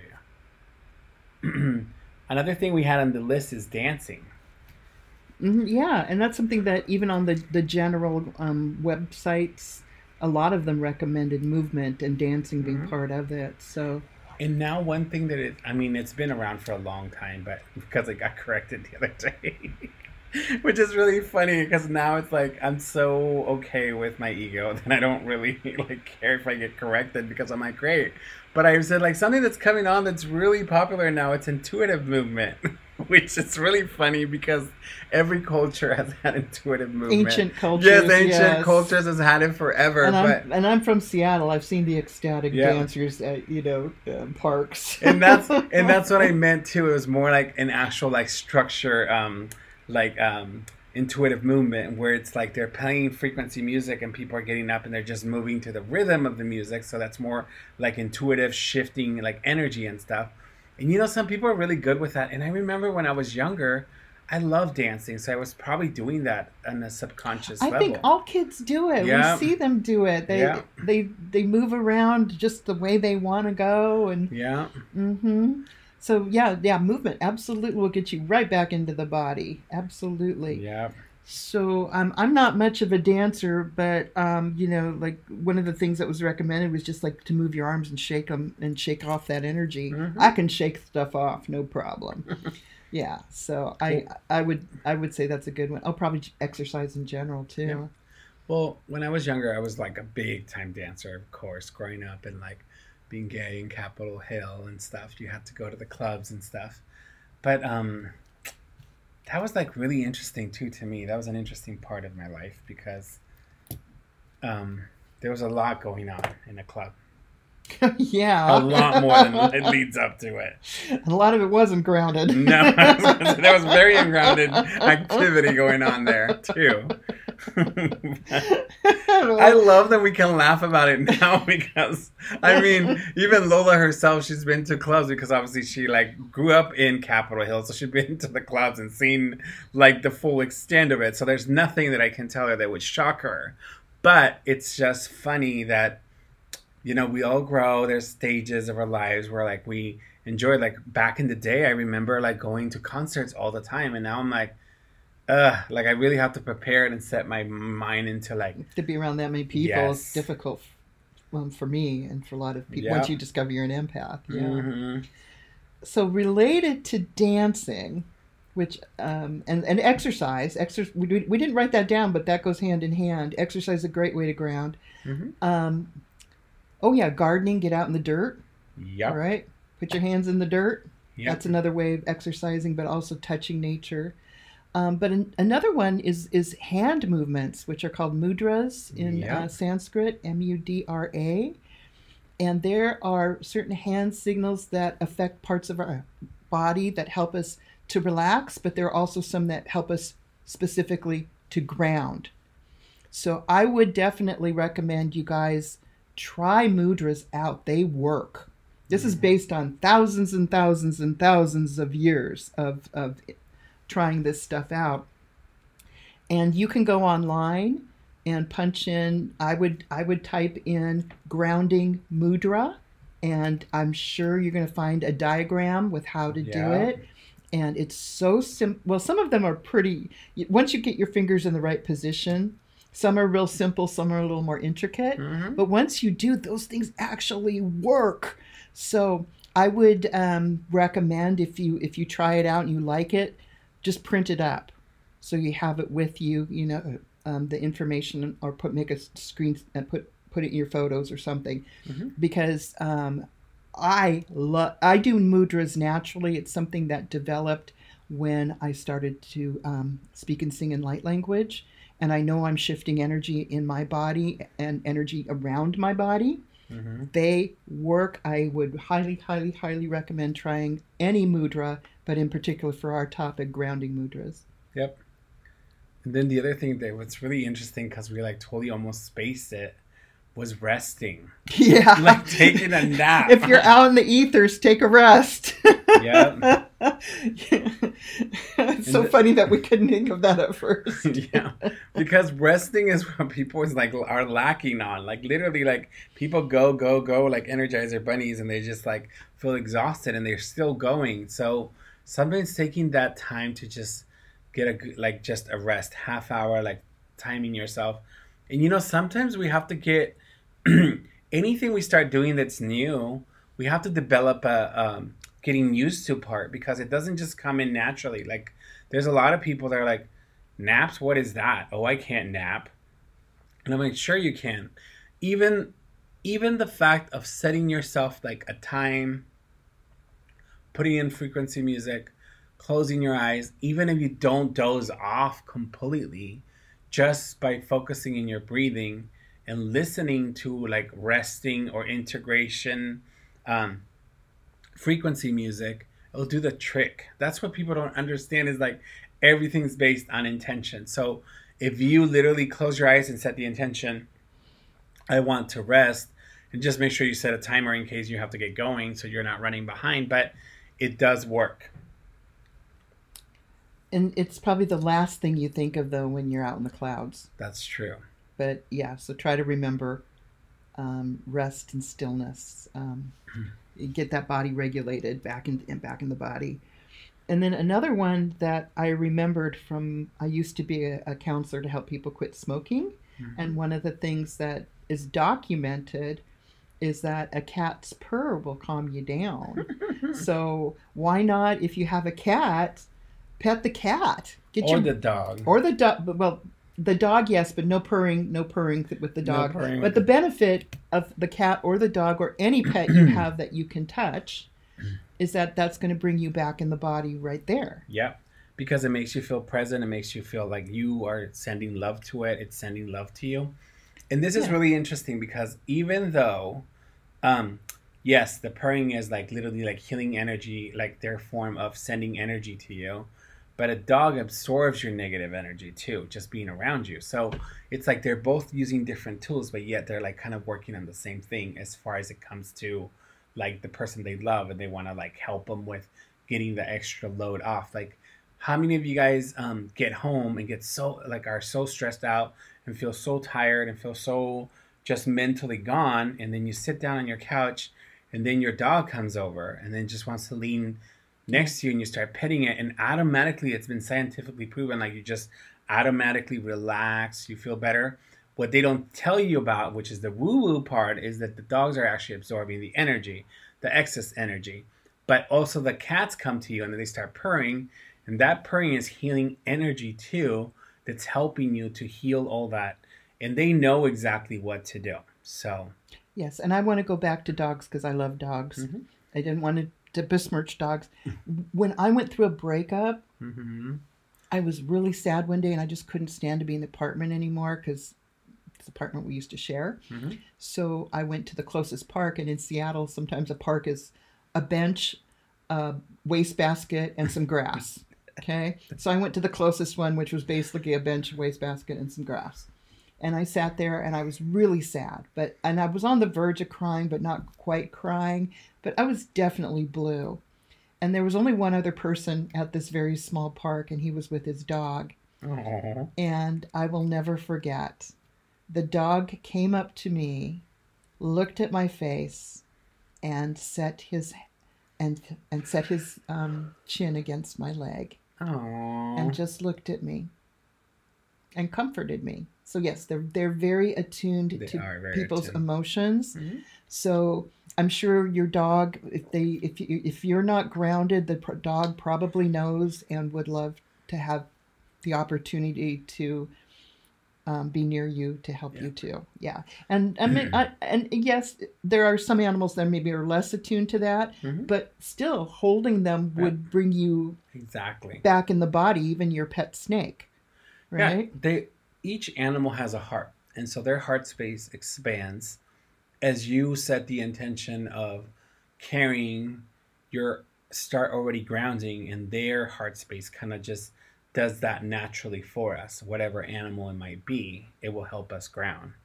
you. Another thing we had on the list is dancing. Mm-hmm, yeah, and that's something that even on the, the general um, websites, a lot of them recommended movement and dancing being mm-hmm. part of it, so... And now one thing that it, I mean, it's been around for a long time, but because I got corrected the other day, which is really funny because now it's like, I'm so okay with my ego that I don't really like care if I get corrected because I'm like, great. But I said like something that's coming on that's really popular now, it's intuitive movement, which is really funny because every culture has had intuitive movement. Ancient cultures. Yes, ancient yes. cultures has had it forever. And, but I'm, and I'm from Seattle. I've seen the ecstatic yeah. dancers at, you know, um, parks. and that's and that's what I meant too. It was more like an actual like structure, um, like um, intuitive movement where it's like they're playing frequency music and people are getting up and they're just moving to the rhythm of the music. So that's more like intuitive shifting, like energy and stuff. And you know, some people are really good with that. And I remember when I was younger, I loved dancing. So I was probably doing that on a subconscious I level. think all kids do it. Yeah. We see them do it. They yeah. they they move around just the way they want to go. And yeah. Mm-hmm. So yeah, yeah, movement absolutely will get you right back into the body. Absolutely. Yeah. So um, I'm not much of a dancer, but um, you know, like one of the things that was recommended was just like to move your arms and shake them and shake off that energy. Mm-hmm. I can shake stuff off, no problem. Yeah, so I Well, I would I would say that's a good one. I'll probably exercise in general too. yeah. Well, when I was younger, I was like a big time dancer, of course, growing up and like being gay in Capitol Hill and stuff. You had to go to the clubs and stuff. But um, that was like really interesting too to me. That was an interesting part of my life because um, there was a lot going on in a club. Yeah, A lot more than it leads up to it. a lot of it wasn't grounded. No, there was very ungrounded activity going on there too. I love that we can laugh about it now because I mean, even Lola herself, she's been to clubs because obviously she like grew up in Capitol Hill, so she's been to the clubs and seen like the full extent of it. So there's nothing that I can tell her that would shock her. But it's just funny that, you know, we all grow. There's stages of our lives where like we enjoy, like back in the day, I remember like going to concerts all the time. And now I'm like, uh, like I really have to prepare it and set my mind into like. To be around that many people Yes. is difficult um, for me and for a lot of people Yeah. once you discover you're an empath. Yeah. Mm-hmm. So related to dancing, which um, and, and exercise, exercise we, we didn't write that down, but that goes hand in hand. Exercise is a great way to ground. Mm-hmm. Um, oh yeah, gardening, get out in the dirt. Yep. All right, put your hands in the dirt. Yep. That's another way of exercising, but also touching nature. Um, but an, another one is is hand movements, which are called mudras in Yep. uh, Sanskrit, M U D R A. And there are certain hand signals that affect parts of our body that help us to relax, but there are also some that help us specifically to ground. So I would definitely recommend you guys try mudras out. They work. This is based on thousands and thousands and thousands of years of, of trying this stuff out. And you can go online and punch in, I would I would type in grounding mudra, and I'm sure you're going to find a diagram with how to do Yeah. it. And it's so simple. Well, some of them are pretty, once you get your fingers in the right position, some are real simple, some are a little more intricate. Mm-hmm. But once you do, those things actually work. So I would um, recommend if you if you try it out and you like it, just print it up, so you have it with you. You know, um, the information, or put make a screen and put put it in your photos or something, Mm-hmm. because um, I love I do mudras naturally. It's something that developed when I started to um, speak and sing in light language, and I know I'm shifting energy in my body and energy around my body. Mm-hmm. They work. I would highly, highly, highly recommend trying any mudra, but in particular for our topic, grounding mudras. Yep. And then the other thing that was really interesting, because we like totally almost spaced it, was resting. Yeah. Like taking a nap. If you're out in the ethers, take a rest. Yep. It's so the- funny that we couldn't think of that at first. Yeah, because resting is what people is like are lacking on. Like literally, like people go, go, go, like Energizer bunnies, and they just like feel exhausted, and they're still going. So sometimes taking that time to just get a good- like just a rest, half hour, like timing yourself. And you know, sometimes we have to get anything we start doing that's new. We have to develop a um, getting used to part, because it doesn't just come in naturally. Like there's a lot of people that are like, naps, what is that? Oh, I can't nap. And I'm like, sure you can. Even even the fact of setting yourself like a time, putting in frequency music, closing your eyes, even if you don't doze off completely, just by focusing in your breathing and listening to like resting or integration um, frequency music, it'll do the trick. That's what people don't understand, is like everything's based on intention. So if you literally close your eyes and set the intention, I want to rest, and just make sure you set a timer in case you have to get going so you're not running behind, but it does work. And it's probably the last thing you think of, though, when you're out in the clouds. That's true. But yeah, so try to remember um, rest and stillness. Um, get that body regulated back in and back in the body. And then another one that I remembered from, I used to be a, a counselor to help people quit smoking. And Mm-hmm. one of the things that is documented is that a cat's purr will calm you down. So why not, if you have a cat, pet the cat. Get Or your the dog. or the dog. Well, the dog, yes, but no purring, no purring with the No dog. purring But with the the- benefit of the cat or the dog or any pet you have that you can touch is that that's going to bring you back in the body right there. Yep. Because it makes you feel present. It makes you feel like you are sending love to it. It's sending love to you. And this is Yeah. really interesting because even though, um, yes, the purring is like literally like healing energy, like their form of sending energy to you. But a dog absorbs your negative energy too, just being around you. So it's like they're both using different tools, but yet they're like kind of working on the same thing as far as it comes to like the person they love and they want to like help them with getting the extra load off. Like, how many of you guys um, get home and get so like are so stressed out and feel so tired and feel so just mentally gone, and then you sit down on your couch and then your dog comes over and then just wants to lean next to you and you start petting it, and automatically it's been scientifically proven like you just automatically relax, you feel better. What they don't tell you about, which is the woo-woo part, is that the dogs are actually absorbing the energy, the excess energy. But also the cats come to you and then they start purring, and that purring is healing energy too, that's helping you to heal all that. And they know exactly what to do. So, Yes, and I want to go back to dogs because I love dogs. mm-hmm. I didn't want to, to besmirch dogs. When I went through a breakup, Mm-hmm. I was really sad one day and I just couldn't stand to be in the apartment anymore because it's the apartment we used to share. Mm-hmm. So I went to the closest park, and in Seattle, sometimes a park is a bench, a wastebasket, and some grass. Okay, so I went to the closest one, which was basically a bench, a wastebasket, and some grass. And I sat there, and I was really sad, but and I was on the verge of crying, but not quite crying. But I was definitely blue. And there was only one other person at this very small park, and he was with his dog. Oh. And I will never forget. The dog came up to me, looked at my face, and set his and and set his um, chin against my leg, Oh. and just looked at me and comforted me. So yes, they're they're very attuned They to are very people's attuned. emotions. Mm-hmm. So I'm sure your dog, if they if you if you're not grounded, the pro- dog probably knows and would love to have the opportunity to um, be near you to help Yeah. you too. Yeah, and I mean, I, and yes, there are some animals that maybe are less attuned to that, Mhm. but still, holding them would bring you Exactly. back in the body, even your pet snake, right? Yeah, they each animal has a heart, and so their heart space expands as you set the intention of carrying your start already grounding, and their heart space kind of just does that naturally for us. Whatever animal it might be, it will help us ground.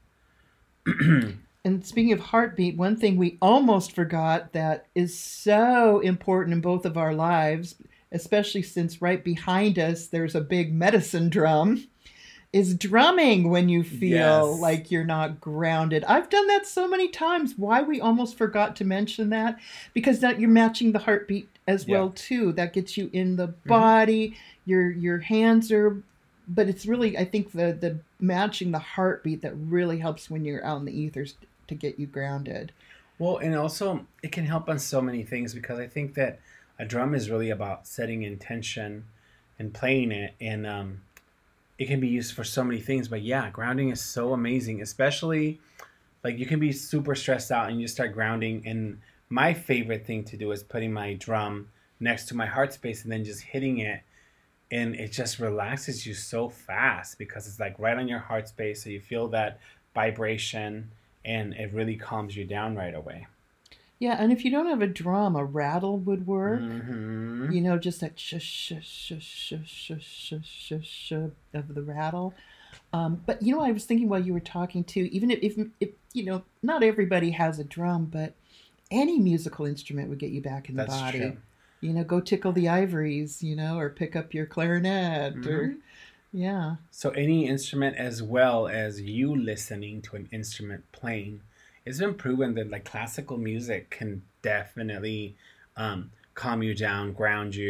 And speaking of heartbeat, one thing we almost forgot that is so important in both of our lives, especially since right behind us there's a big medicine drum, is drumming when you feel Yes. like you're not grounded. I've done that so many times. Why we almost forgot to mention that? Because that you're matching the heartbeat as Yeah. well too. That gets you in the body. Your your hands are, but it's really, I think the the matching the heartbeat that really helps when you're out in the ethers to get you grounded. Well, and also it can help on so many things, because I think that a drum is really about setting intention and playing it, and um, it can be used for so many things. But yeah, grounding is so amazing, especially like you can be super stressed out and you start grounding. And my favorite thing to do is putting my drum next to my heart space and then just hitting it, and it just relaxes you so fast because it's like right on your heart space, so you feel that vibration and it really calms you down right away. Yeah, and if you don't have a drum, a rattle would work. Mm-hmm. You know, just that shush, shush, shush, shush, shush, shush, shush, shush of the rattle. Um, but you know, I was thinking while you were talking too, even if, if, if you know, not everybody has a drum, but any musical instrument would get you back in the That's body. true. You know, go tickle the ivories, you know, or pick up your clarinet, or Mhm. yeah, So any instrument, as well as you listening to an instrument playing, it's been proven that like classical music can definitely um, calm you down, ground you.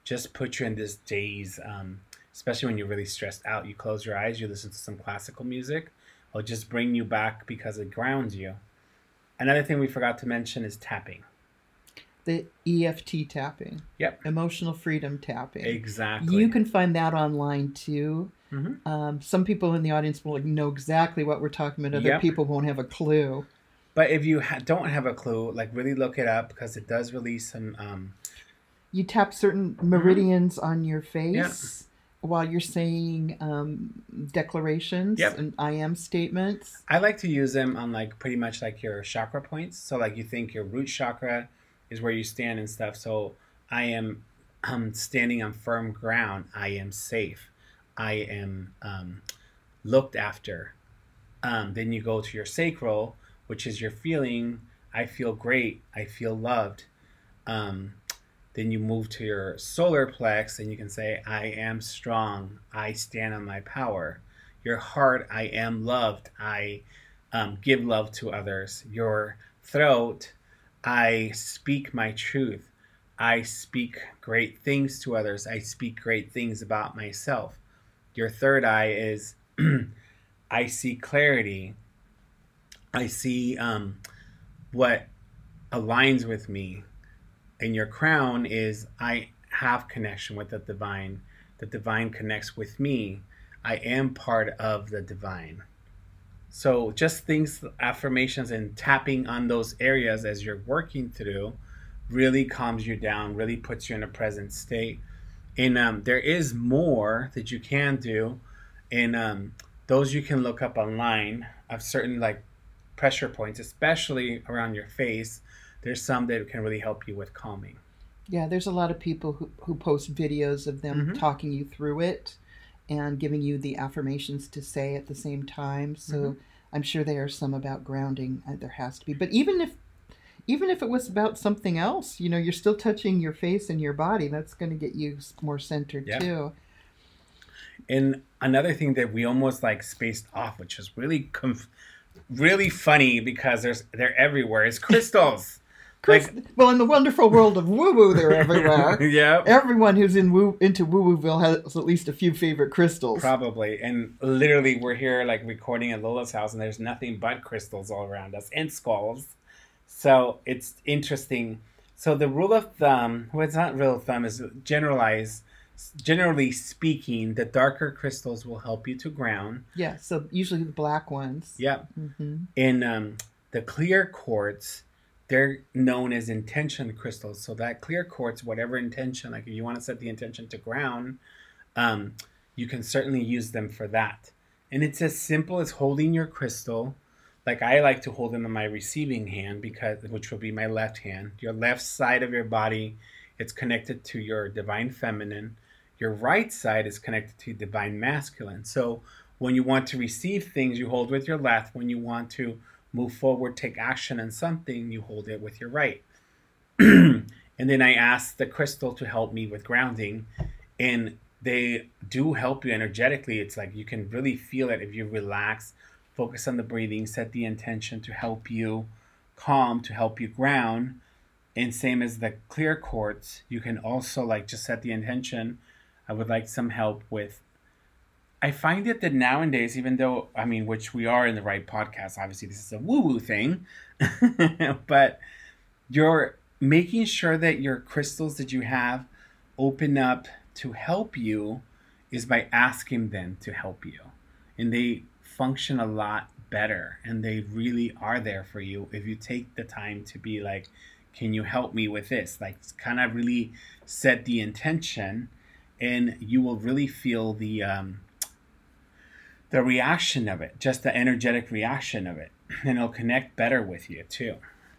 just put you in this daze, um, especially when you're really stressed out. You close your eyes, you listen to some classical music. It'll just bring you back because it grounds you. Another thing we forgot to mention is tapping. The E F T tapping. Yep. Emotional freedom tapping. Exactly. You can find that online too. Mm-hmm. Um, some people in the audience will know exactly what we're talking about. Other Yep. people won't have a clue. But if you ha- don't have a clue, like really look it up because it does release some... Um... You tap certain meridians mm-hmm. on your face yep. while you're saying um, declarations yep. and I am statements. I like to use them on like pretty much like your chakra points. So like you think your root chakra is where you stand and stuff. So I am um, standing on firm ground. I am safe. I am um, looked after. Um, then you go to your sacral, which is your feeling. I feel great. I feel loved. Um, then you move to your solar plex and you can say, I am strong. I stand on my power. Your heart, I am loved. I um, give love to others. Your throat, I speak my truth. I speak great things to others. I speak great things about myself. Your third eye is I see clarity. I see um, what aligns with me. And your crown is I have connection with the divine. The divine connects with me. I am part of the divine. So just things, affirmations and tapping on those areas as you're working through really calms you down, really puts you in a present state. And um, there is more that you can do. And um, those you can look up online of certain like pressure points, especially around your face. There's some that can really help you with calming. Yeah, there's a lot of people who, who post videos of them mm-hmm. talking you through it and giving you the affirmations to say at the same time. So mm-hmm. I'm sure there are some about grounding. There has to be. But even if even if it was about something else, you know, you're still touching your face and your body. That's going to get you more centered yeah. too. And another thing that we almost like spaced off, which is really conf- really funny because there's they're everywhere, is crystals. Like, well, in the wonderful world of woo-woo, they're everywhere. Yeah. Everyone who's in woo into woo-wooville has at least a few favorite crystals. Probably. And literally, we're here like recording at Lola's house, and there's nothing but crystals all around us and skulls. So it's interesting. So the rule of thumb, well, it's not rule of thumb, is generalized. Generally speaking, the darker crystals will help you to ground. Yeah. So usually the black ones. Yep. Mm-hmm. In um, the clear quartz, they're known as intention crystals. So that clear quartz, whatever intention, like if you want to set the intention to ground, um, you can certainly use them for that. And it's as simple as holding your crystal. Like I like to hold them in my receiving hand, because which will be my left hand. Your left side of your body, it's connected to your divine feminine. Your right side is connected to divine masculine. So when you want to receive things, you hold with your left. When you want to move forward, take action on something, you hold it with your right. And then I ask the crystal to help me with grounding, and they do help you energetically. It's like you can really feel it if you relax, focus on the breathing, set the intention to help you calm, to help you ground. And same as the clear quartz, you can also like just set the intention. I would like some help with I find it that nowadays, even though, I mean, which we are in the right podcast, obviously this is a woo-woo thing, but you're making sure that your crystals that you have open up to help you is by asking them to help you. And they function a lot better, and they really are there for you if you take the time to be like, can you help me with this? Like, kind of really set the intention, and you will really feel the... um the reaction of it, just the energetic reaction of it. And it'll connect better with you too.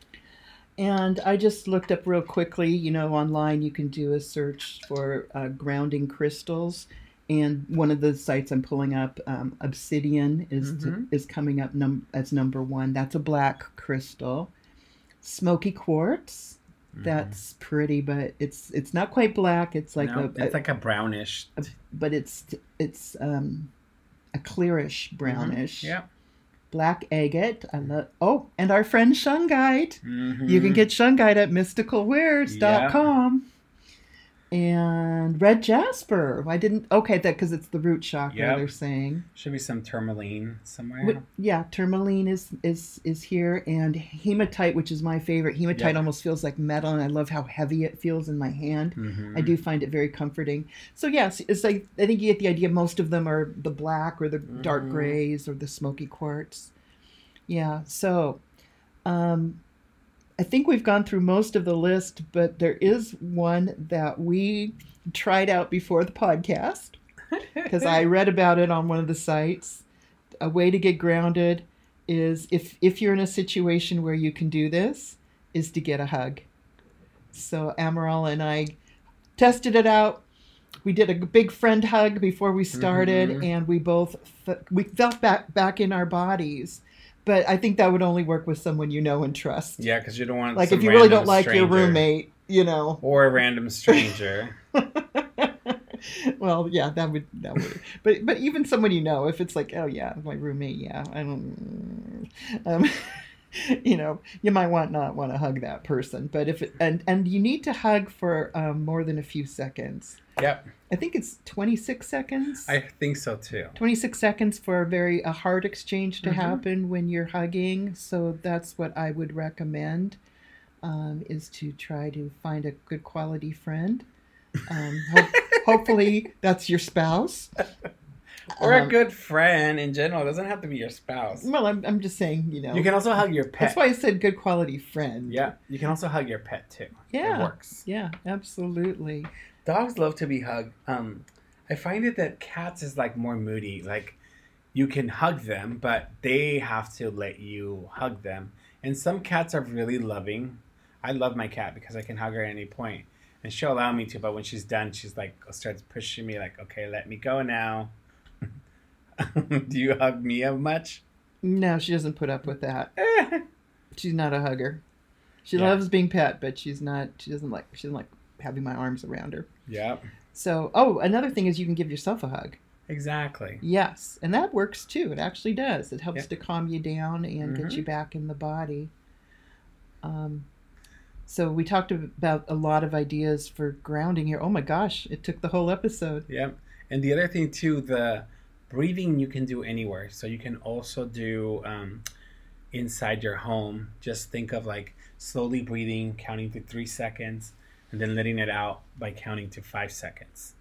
And I just looked up real quickly, you know, online you can do a search for uh, grounding crystals. And one of the sites I'm pulling up, um, Obsidian, is mm-hmm. to, is coming up num- as number one. That's a black crystal. Smoky quartz. Mm-hmm. That's pretty, but it's it's not quite black. It's like no, a, it's a, like a brownish. A, but it's it's um. a clearish brownish. Mm-hmm. Yeah. Black agate. I love. Oh, and our friend Shungite. Mm-hmm. You can get Shungite at mystical wares dot com. And red jasper. I didn't. Okay, that because it's the root chakra. Yep. They're saying. Should be some tourmaline somewhere. What, yeah, tourmaline is is is here, and hematite, which is my favorite. Hematite Yep. almost feels like metal, and I love how heavy it feels in my hand. Mm-hmm. I do find it very comforting. So yes, it's like I think you get the idea. Most of them are the black or the Mm-hmm. dark grays or the smoky quartz. Yeah. So, um, I think we've gone through most of the list, but there is one that we tried out before the podcast because I read about it on one of the sites. A way to get grounded is if if you're in a situation where you can do this, is to get a hug. So Amaral and I tested it out. We did a big friend hug before we started, Mm-hmm. and we both f- we felt back back in our bodies. But I think that would only work with someone you know and trust. Yeah, because you don't want Like some if you really random don't like your stranger. roommate, you know. Or a random stranger. Well, yeah, that would that would. But but even someone you know, if it's like, oh yeah, my roommate, yeah, I don't. Um, you know, you might want not want to hug that person. But if it, and and you need to hug for um, more than a few seconds. Yep, I think it's twenty-six seconds. I think so too. twenty-six seconds for a very a heart exchange to Mhm. happen when you're hugging. So that's what I would recommend, um, is to try to find a good quality friend. Um, ho- hopefully that's your spouse. Or Um, a good friend in general. It doesn't have to be your spouse. Well, I'm, I'm just saying, you know. You can also hug your pet. That's why I said good quality friend. Yeah, you can also hug your pet too. Yeah. It works. Yeah, absolutely. Dogs love to be hugged. Um, I find it that cats is like more moody. Like you can hug them, but they have to let you hug them. And some cats are really loving. I love my cat because I can hug her at any point, and she'll allow me to. But when she's done, she's like starts pushing me, like, "Okay, let me go now." Do you hug Mia much? No, she doesn't put up with that. She's not a hugger. She Yeah. loves being pet, but she's not. She doesn't like. She doesn't like having my arms around her. Yep, So, oh, another thing is you can give yourself a hug. exactly. Yes, and that works too. It actually does. It helps Yeah. to calm you down and get Mhm. you back in the body. Um, so we talked about a lot of ideas for grounding here. Oh my gosh, it took the whole episode. Yep. And the other thing too, the breathing you can do anywhere. So you can also do um, inside your home. Just think of like slowly breathing, counting to three seconds, and then letting it out by counting to five seconds.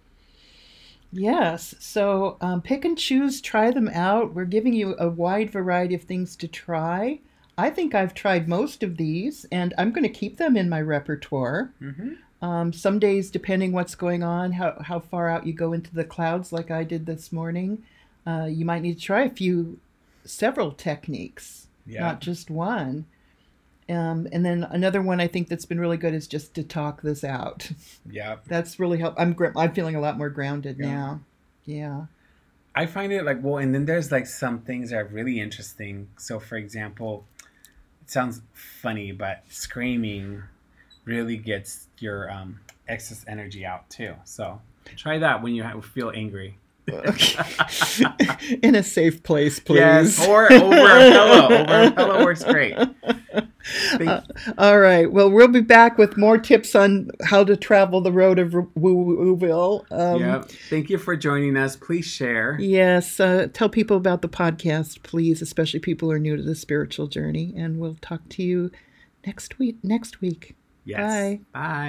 Yes, so um, pick and choose, try them out. We're giving you a wide variety of things to try. I think I've tried most of these, and I'm going to keep them in my repertoire. Mm-hmm. Um, some days, depending what's going on, how, how far out you go into the clouds, like I did this morning, uh, you might need to try a few, several techniques, Yeah. not just one. Um, and then another one I think that's been really good is just to talk this out. Yep. That's really helped. I'm gr- I'm feeling a lot more grounded Yeah. now. Yeah. I find it like, well, and then there's like some things that are really interesting. So, for example, it sounds funny, but screaming really gets your um, excess energy out too. So, try that when you ha- feel angry. In a safe place, please. Yes, or over a pillow. Over a pillow works great. Thank- Uh, all right. Well, we'll be back with more tips on how to travel the road of Woo-Wooville. Um, yeah. Thank you for joining us. Please share. Yes. Uh, tell people about the podcast, please, especially people who are new to the spiritual journey. And we'll talk to you next week. Next week. Yes. Bye. Bye.